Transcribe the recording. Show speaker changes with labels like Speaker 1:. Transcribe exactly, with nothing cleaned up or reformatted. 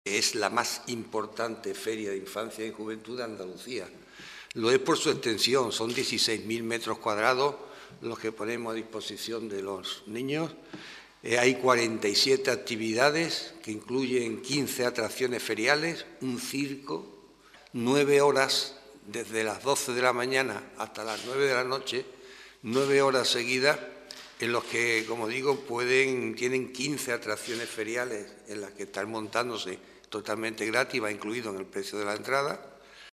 Speaker 1: Es la más importante feria de infancia y juventud de Andalucía. Lo es por su extensión, son dieciséis mil metros cuadrados los que ponemos a disposición de los niños. Eh, hay cuarenta y siete actividades que incluyen quince atracciones feriales, un circo, nueve horas desde las doce de la mañana hasta las nueve de la noche, nueve horas seguidas, en los que, como digo, pueden, tienen quince atracciones feriales en las que están montándose totalmente gratis, va incluido en el precio de la entrada.